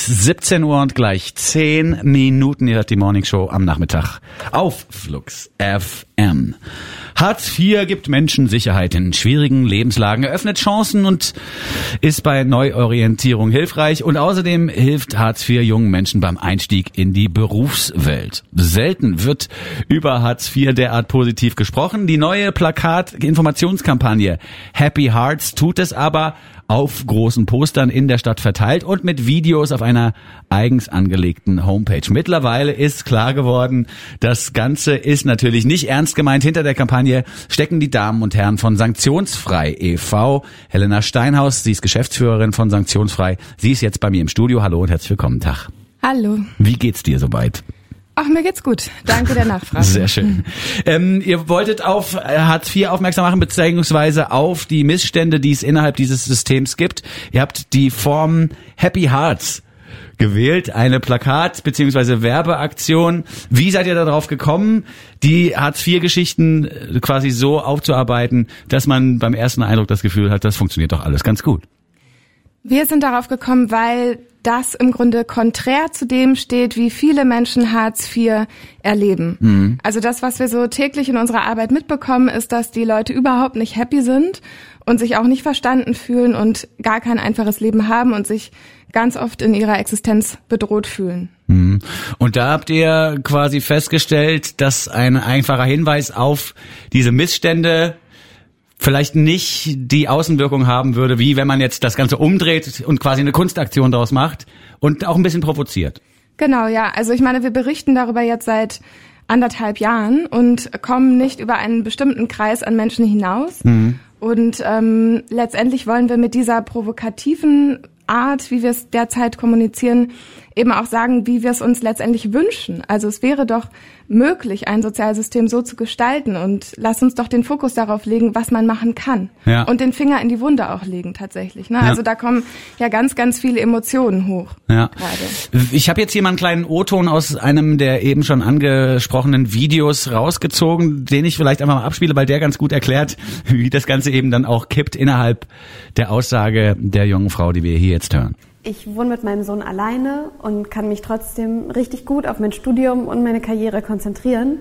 ist 17 Uhr und gleich 10 Minuten. Ihr hört die Morning Show am Nachmittag auf Flux FM. Hartz IV gibt Menschen Sicherheit in schwierigen Lebenslagen, eröffnet Chancen und ist bei Neuorientierung hilfreich. Und außerdem hilft Hartz IV jungen Menschen beim Einstieg in die Berufswelt. Selten wird über Hartz IV derart positiv gesprochen. Die neue Plakat-Informationskampagne Happy Hearts tut es aber auf großen Postern in der Stadt verteilt und mit Videos auf einer eigens angelegten Homepage. Mittlerweile ist klar geworden, das Ganze ist natürlich nicht ernst gemeint. Hinter der Kampagne stecken die Damen und Herren von Sanktionsfrei e.V. Helena Steinhaus, sie ist Geschäftsführerin von Sanktionsfrei. Sie ist jetzt bei mir im Studio. Hallo und herzlich willkommen. Tag. Hallo. Wie geht's dir soweit? Ach, mir geht's gut. Danke der Nachfrage. Sehr schön. Ihr wolltet auf Hartz IV aufmerksam machen, beziehungsweise auf die Missstände, die es innerhalb dieses Systems gibt. Ihr habt die Form Happy Hearts gewählt, eine Plakat- beziehungsweise Werbeaktion. Wie seid ihr darauf gekommen, die Hartz-IV-Geschichten quasi so aufzuarbeiten, dass man beim ersten Eindruck das Gefühl hat, das funktioniert doch alles ganz gut? Wir sind darauf gekommen, weil das im Grunde konträr zu dem steht, wie viele Menschen Hartz IV erleben. Mhm. Also das, was wir so täglich in unserer Arbeit mitbekommen, ist, dass die Leute überhaupt nicht happy sind und sich auch nicht verstanden fühlen und gar kein einfaches Leben haben und sich ganz oft in ihrer Existenz bedroht fühlen. Mhm. Und da habt ihr quasi festgestellt, dass ein einfacher Hinweis auf diese Missstände vielleicht nicht die Außenwirkung haben würde, wie wenn man jetzt das Ganze umdreht und quasi eine Kunstaktion daraus macht und auch ein bisschen provoziert. Genau, ja. Also ich meine, wir berichten darüber jetzt seit 1,5 Jahren und kommen nicht über einen bestimmten Kreis an Menschen hinaus. Mhm. Und letztendlich wollen wir mit dieser provokativen Art, wie wir es derzeit kommunizieren, eben auch sagen, wie wir es uns letztendlich wünschen. Also es wäre doch möglich, ein Sozialsystem so zu gestalten und lass uns doch den Fokus darauf legen, was man machen kann. Ja. Und den Finger in die Wunde auch legen tatsächlich. Ne? Ja. Also da kommen ja ganz, ganz viele Emotionen hoch. Ja. Gerade. Ich habe jetzt hier mal einen kleinen O-Ton aus einem der eben schon angesprochenen Videos rausgezogen, den ich vielleicht einfach mal abspiele, weil der ganz gut erklärt, wie das Ganze eben dann auch kippt innerhalb der Aussage der jungen Frau, die wir hier jetzt hören. Ich wohne mit meinem Sohn alleine und kann mich trotzdem richtig gut auf mein Studium und meine Karriere konzentrieren.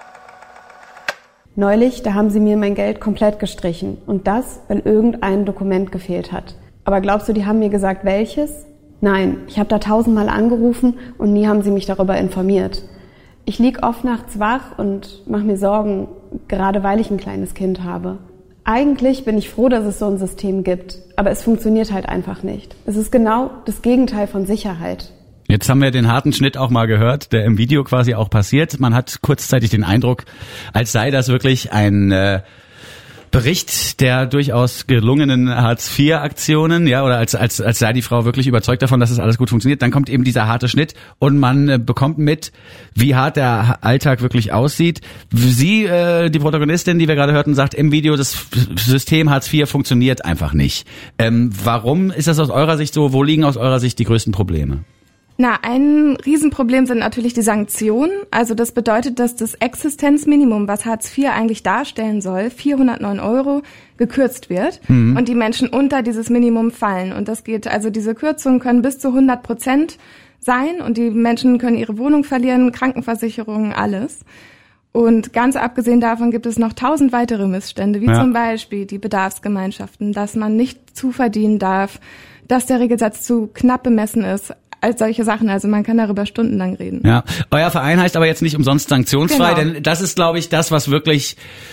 Neulich, da haben sie mir mein Geld komplett gestrichen. Und das, weil irgendein Dokument gefehlt hat. Aber glaubst du, die haben mir gesagt, welches? Nein, ich habe da 1000-mal angerufen und nie haben sie mich darüber informiert. Ich lieg oft nachts wach und mache mir Sorgen, gerade weil ich ein kleines Kind habe. Eigentlich bin ich froh, dass es so ein System gibt, aber es funktioniert halt einfach nicht. Es ist genau das Gegenteil von Sicherheit. Jetzt haben wir den harten Schnitt auch mal gehört, der im Video quasi auch passiert. Man hat kurzzeitig den Eindruck, als sei das wirklich ein Bericht der durchaus gelungenen Hartz-IV-Aktionen, ja, oder als sei die Frau wirklich überzeugt davon, dass es alles gut funktioniert. Dann kommt eben dieser harte Schnitt und man bekommt mit, wie hart der Alltag wirklich aussieht. Sie, die Protagonistin, die wir gerade hörten, sagt im Video, das System Hartz IV funktioniert einfach nicht. Warum ist das aus eurer Sicht so? Wo liegen aus eurer Sicht die größten Probleme? Na, ein Riesenproblem sind natürlich die Sanktionen. Also das bedeutet, dass das Existenzminimum, was Hartz IV eigentlich darstellen soll, 409 €, gekürzt wird und die Menschen unter dieses Minimum fallen. Und das geht, also diese Kürzungen können bis zu 100% sein und die Menschen können ihre Wohnung verlieren, Krankenversicherung, alles. Und ganz abgesehen davon gibt es noch 1000 weitere Missstände, wie zum Beispiel die Bedarfsgemeinschaften, dass man nicht zuverdienen darf, dass der Regelsatz zu knapp bemessen ist, als solche Sachen. Also man kann darüber stundenlang reden. Ja, euer Verein heißt aber jetzt nicht umsonst sanktionsfrei, Genau. denn das ist, glaube ich, das, was wirklich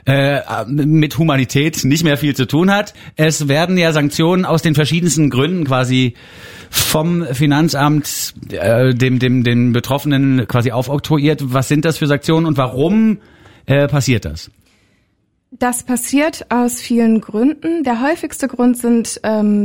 mit Humanität nicht mehr viel zu tun hat. Es werden ja Sanktionen aus den verschiedensten Gründen quasi vom Finanzamt den Betroffenen quasi aufoktroyiert. Was sind das für Sanktionen und warum passiert das? Das passiert aus vielen Gründen. Der häufigste Grund sind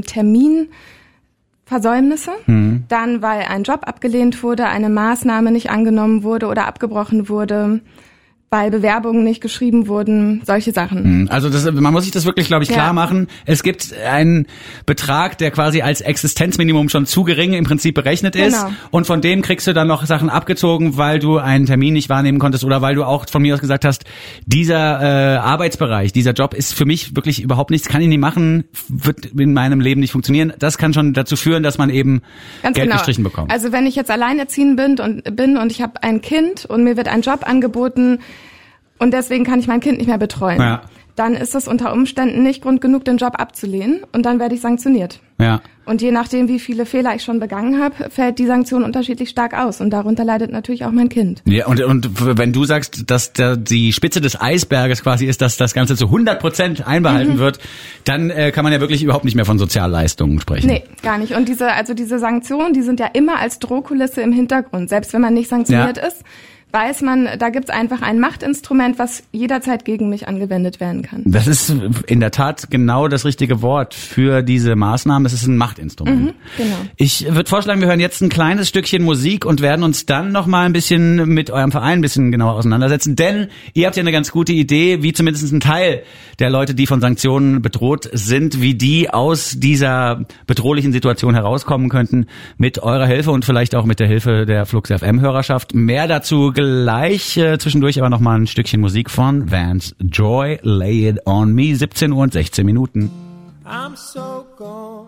Terminversäumnisse, dann weil ein Job abgelehnt wurde, eine Maßnahme nicht angenommen wurde oder abgebrochen wurde, weil Bewerbungen nicht geschrieben wurden, solche Sachen. Also man muss sich das wirklich, glaube ich, klar machen. Es gibt einen Betrag, der quasi als Existenzminimum schon zu gering im Prinzip berechnet ist. Und von dem kriegst du dann noch Sachen abgezogen, weil du einen Termin nicht wahrnehmen konntest oder weil du auch von mir aus gesagt hast, dieser Arbeitsbereich, dieser Job ist für mich wirklich überhaupt nichts, kann ich nicht machen, wird in meinem Leben nicht funktionieren. Das kann schon dazu führen, dass man eben Ganz Geld genau. gestrichen bekommt. Also wenn ich jetzt alleinerziehend bin und ich habe ein Kind und mir wird ein Job angeboten, und deswegen kann ich mein Kind nicht mehr betreuen. Ja. Dann ist das unter Umständen nicht Grund genug, den Job abzulehnen. Und dann werde ich sanktioniert. Ja. Und je nachdem, wie viele Fehler ich schon begangen habe, fällt die Sanktion unterschiedlich stark aus. Und darunter leidet natürlich auch mein Kind. Ja, und wenn du sagst, dass die Spitze des Eisberges quasi ist, dass das Ganze zu 100% einbehalten wird, dann kann man ja wirklich überhaupt nicht mehr von Sozialleistungen sprechen. Nee, gar nicht. Und diese Sanktionen, die sind ja immer als Drohkulisse im Hintergrund. Selbst wenn man nicht sanktioniert ist, weiß man, da gibt's einfach ein Machtinstrument, was jederzeit gegen mich angewendet werden kann. Das ist in der Tat genau das richtige Wort für diese Maßnahmen. Es ist ein Machtinstrument. Genau. Ich würde vorschlagen, wir hören jetzt ein kleines Stückchen Musik und werden uns dann noch mal ein bisschen mit eurem Verein ein bisschen genauer auseinandersetzen. Denn ihr habt ja eine ganz gute Idee, wie zumindest ein Teil der Leute, die von Sanktionen bedroht sind, wie die aus dieser bedrohlichen Situation herauskommen könnten mit eurer Hilfe und vielleicht auch mit der Hilfe der Flux FM-Hörerschaft. Mehr dazu gleich, zwischendurch aber noch mal ein Stückchen Musik von Vance Joy, Lay It On Me, 17 Uhr und 16 Minuten. I'm so gone.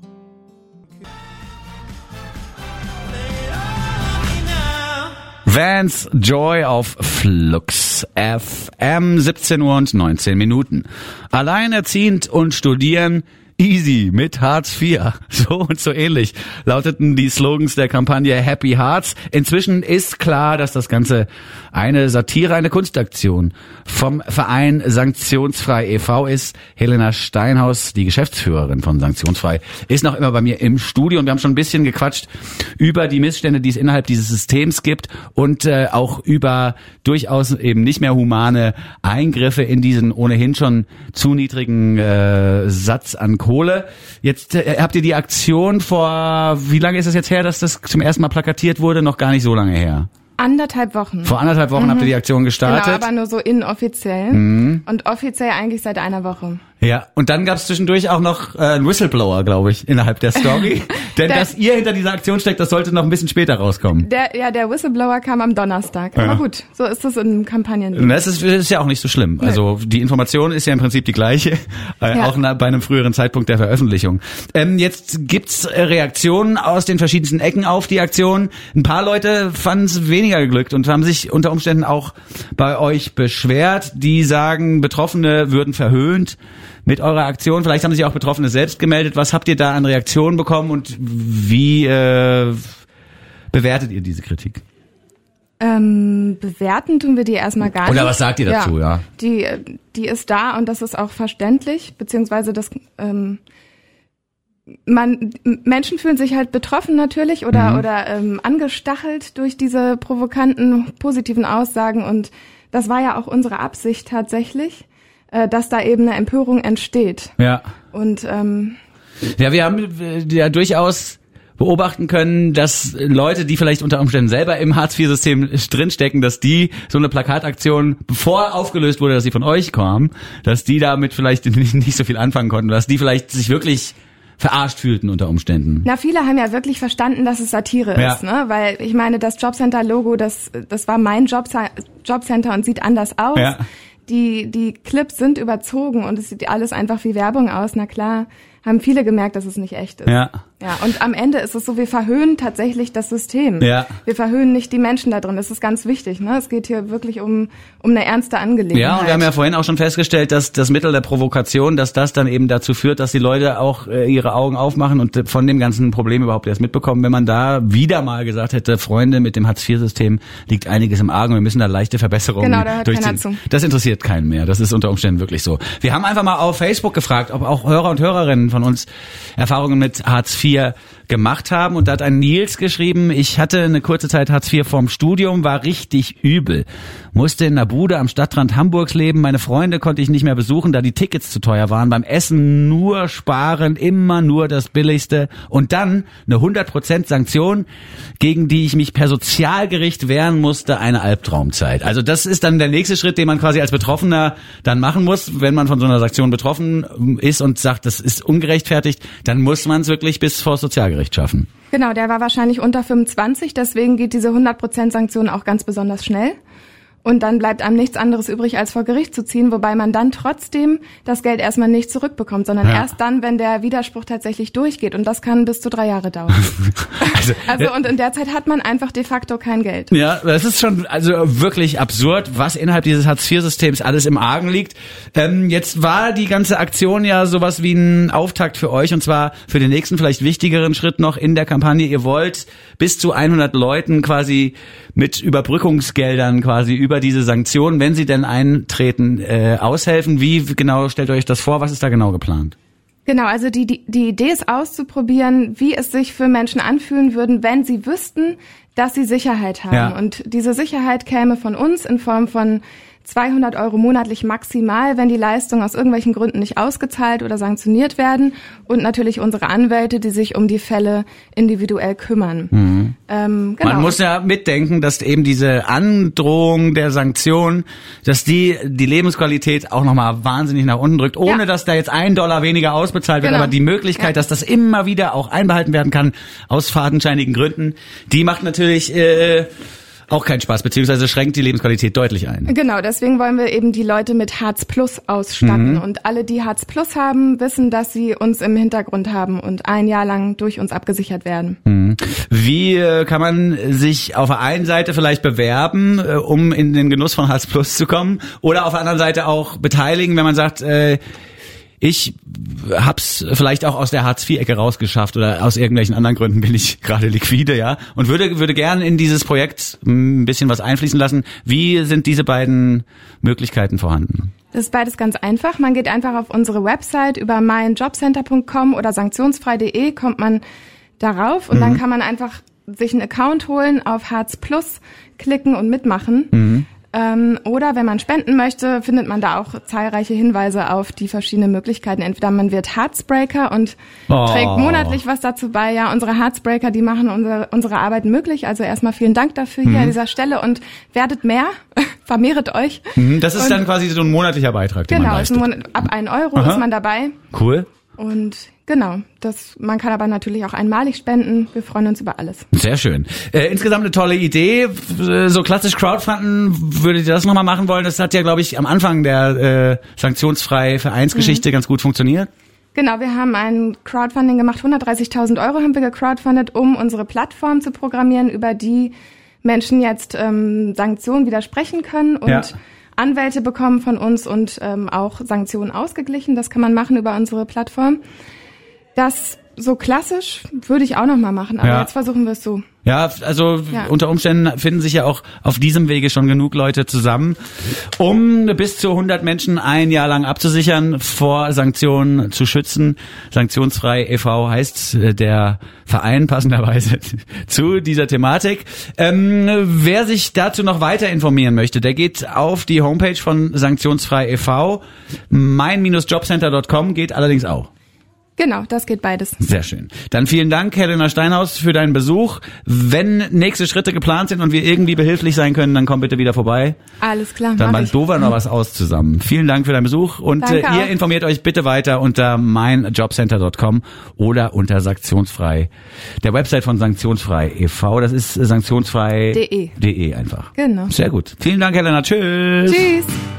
Vance Joy auf Flux FM, 17 Uhr und 19 Minuten. Alleinerziehend und studieren easy mit Hartz IV. So und so ähnlich lauteten die Slogans der Kampagne Happy Hearts. Inzwischen ist klar, dass das Ganze eine Satire, eine Kunstaktion vom Verein Sanktionsfrei e.V. ist. Helena Steinhaus, die Geschäftsführerin von Sanktionsfrei, ist noch immer bei mir im Studio und wir haben schon ein bisschen gequatscht über die Missstände, die es innerhalb dieses Systems gibt und auch über durchaus eben nicht mehr humane Eingriffe in diesen ohnehin schon zu niedrigen Satz an Kohle. Jetzt habt ihr die Aktion vor, wie lange ist es jetzt her, dass das zum ersten Mal plakatiert wurde? Noch gar nicht so lange her. 1,5 Wochen. Vor 1,5 Wochen habt ihr die Aktion gestartet. Genau, aber nur so inoffiziell. Und offiziell eigentlich seit einer Woche. Ja, und dann gab es zwischendurch auch noch einen Whistleblower, glaube ich, innerhalb der Story. Denn dass ihr hinter dieser Aktion steckt, das sollte noch ein bisschen später rauskommen. Der Whistleblower kam am Donnerstag. Aber gut, so ist das in Kampagnen. Das ist ja auch nicht so schlimm. Nee. Also die Information ist ja im Prinzip die gleiche, auch bei einem früheren Zeitpunkt der Veröffentlichung. Jetzt gibt's Reaktionen aus den verschiedensten Ecken auf die Aktion. Ein paar Leute fanden es weniger geglückt und haben sich unter Umständen auch bei euch beschwert. Die sagen, Betroffene würden verhöhnt mit eurer Aktion. Vielleicht haben sich auch Betroffene selbst gemeldet. Was habt ihr da an Reaktionen bekommen und wie bewertet ihr diese Kritik? Bewerten tun wir die erstmal gar nicht. Oder was sagt ihr dazu, ja? Die ist da und das ist auch verständlich, beziehungsweise das Menschen fühlen sich halt betroffen natürlich oder angestachelt durch diese provokanten positiven Aussagen und das war ja auch unsere Absicht tatsächlich, dass da eben eine Empörung entsteht. Ja. Und wir haben ja durchaus beobachten können, dass Leute, die vielleicht unter Umständen selber im Hartz-IV-System drinstecken, dass die so eine Plakataktion, bevor aufgelöst wurde, dass sie von euch kam, dass die damit vielleicht nicht so viel anfangen konnten, dass die vielleicht sich wirklich verarscht fühlten unter Umständen. Na, viele haben ja wirklich verstanden, dass es Satire ist, ne? Weil ich meine, das Jobcenter-Logo, das war mein Jobcenter und sieht anders aus. Ja. Die Clips sind überzogen und es sieht alles einfach wie Werbung aus. Na klar, haben viele gemerkt, dass es nicht echt ist. Ja. Ja, und am Ende ist es so, wir verhöhnen tatsächlich das System. Ja. Wir verhöhnen nicht die Menschen da drin. Das ist ganz wichtig, ne? Es geht hier wirklich um eine ernste Angelegenheit. Ja, und wir haben ja vorhin auch schon festgestellt, dass das Mittel der Provokation, dass das dann eben dazu führt, dass die Leute auch ihre Augen aufmachen und von dem ganzen Problem überhaupt erst mitbekommen. Wenn man da wieder mal gesagt hätte, Freunde, mit dem Hartz-IV-System liegt einiges im Argen, wir müssen da leichte Verbesserungen durchziehen. Keiner zu. Das interessiert keinen mehr. Das ist unter Umständen wirklich so. Wir haben einfach mal auf Facebook gefragt, ob auch Hörer und Hörerinnen von uns Erfahrungen mit Hartz IV gemacht haben. Und da hat ein Nils geschrieben, ich hatte eine kurze Zeit Hartz IV vorm Studium, war richtig übel. Musste in einer Bude am Stadtrand Hamburgs leben. Meine Freunde konnte ich nicht mehr besuchen, da die Tickets zu teuer waren. Beim Essen nur sparen, immer nur das Billigste. Und dann eine 100% Sanktion, gegen die ich mich per Sozialgericht wehren musste, eine Albtraumzeit. Also das ist dann der nächste Schritt, den man quasi als Betroffener dann machen muss, wenn man von so einer Sanktion betroffen ist und sagt, das ist ungerechtfertigt, dann muss man es wirklich bis vor das Sozialgericht schaffen. Genau, der war wahrscheinlich unter 25, deswegen geht diese 100% Sanktion auch ganz besonders schnell. Und dann bleibt einem nichts anderes übrig, als vor Gericht zu ziehen, wobei man dann trotzdem das Geld erstmal nicht zurückbekommt, sondern erst dann, wenn der Widerspruch tatsächlich durchgeht. Und das kann bis zu 3 Jahre dauern. Also und in der Zeit hat man einfach de facto kein Geld. Ja, das ist schon also wirklich absurd, was innerhalb dieses Hartz-IV-Systems alles im Argen liegt. Jetzt war die ganze Aktion ja sowas wie ein Auftakt für euch, und zwar für den nächsten, vielleicht wichtigeren Schritt noch in der Kampagne. Ihr wollt bis zu 100 Leuten quasi mit Überbrückungsgeldern quasi über diese Sanktionen, wenn sie denn eintreten, aushelfen. Wie genau stellt ihr euch das vor? Was ist da genau geplant? Genau, also die Idee ist auszuprobieren, wie es sich für Menschen anfühlen würden, wenn sie wüssten, dass sie Sicherheit haben. Ja. Und diese Sicherheit käme von uns in Form von 200 € monatlich maximal, wenn die Leistungen aus irgendwelchen Gründen nicht ausgezahlt oder sanktioniert werden, und natürlich unsere Anwälte, die sich um die Fälle individuell kümmern. Mhm. Genau. Man muss ja mitdenken, dass eben diese Androhung der Sanktionen, dass die Lebensqualität auch nochmal wahnsinnig nach unten drückt, ohne dass da jetzt $1 weniger ausbezahlt wird, aber die Möglichkeit, dass das immer wieder auch einbehalten werden kann, aus fadenscheinigen Gründen, die macht natürlich auch keinen Spaß, beziehungsweise schränkt die Lebensqualität deutlich ein. Genau, deswegen wollen wir eben die Leute mit Hartz Plus ausstatten. Und alle, die Hartz Plus haben, wissen, dass sie uns im Hintergrund haben und 1 Jahr lang durch uns abgesichert werden. Wie kann man sich auf der einen Seite vielleicht bewerben, um in den Genuss von Hartz Plus zu kommen, oder auf der anderen Seite auch beteiligen, wenn man sagt, ich hab's vielleicht auch aus der Hartz-IV-Ecke rausgeschafft oder aus irgendwelchen anderen Gründen bin ich gerade liquide, ja, und würde gern in dieses Projekt ein bisschen was einfließen lassen. Wie sind diese beiden Möglichkeiten vorhanden? Das ist beides ganz einfach. Man geht einfach auf unsere Website über meinjobcenter.com oder sanktionsfrei.de, kommt man darauf und dann kann man einfach sich einen Account holen, auf Hartz Plus klicken und mitmachen. Oder wenn man spenden möchte, findet man da auch zahlreiche Hinweise auf die verschiedenen Möglichkeiten. Entweder man wird Herzbreaker und trägt monatlich was dazu bei. Ja, unsere Herzbreaker, die machen unsere Arbeit möglich. Also erstmal vielen Dank dafür hier an dieser Stelle und werdet mehr, vermehret euch. Das ist dann quasi so ein monatlicher Beitrag, den man leistet. Ab 1 € ist man dabei. Cool. Und genau, man kann aber natürlich auch einmalig spenden. Wir freuen uns über alles. Sehr schön. Insgesamt eine tolle Idee. So klassisch Crowdfunden, würdet ihr das nochmal machen wollen? Das hat ja, glaube ich, am Anfang der sanktionsfreie Vereinsgeschichte ganz gut funktioniert. Genau, wir haben ein Crowdfunding gemacht. 130.000 € haben wir gecrowdfundet, um unsere Plattform zu programmieren, über die Menschen jetzt Sanktionen widersprechen können und Anwälte bekommen von uns und auch Sanktionen ausgeglichen. Das kann man machen über unsere Plattform. Das so klassisch würde ich auch noch mal machen, aber jetzt versuchen wir es so. Ja, also unter Umständen finden sich ja auch auf diesem Wege schon genug Leute zusammen, um bis zu 100 Menschen 1 Jahr lang abzusichern, vor Sanktionen zu schützen. Sanktionsfrei e.V. heißt der Verein passenderweise zu dieser Thematik. Wer sich dazu noch weiter informieren möchte, der geht auf die Homepage von Sanktionsfrei e.V. mein-jobcenter.com geht allerdings auch. Genau, das geht beides. Sehr schön. Dann vielen Dank, Helena Steinhaus, für deinen Besuch. Wenn nächste Schritte geplant sind und wir irgendwie behilflich sein können, dann komm bitte wieder vorbei. Alles klar, dann bandover noch was aus zusammen. Vielen Dank für deinen Besuch und ihr informiert euch bitte weiter unter meinjobcenter.com oder unter Sanktionsfrei, der Website von Sanktionsfrei e.V. Das ist sanktionsfrei.de einfach. Genau. Sehr gut. Vielen Dank, Helena. Tschüss. Tschüss.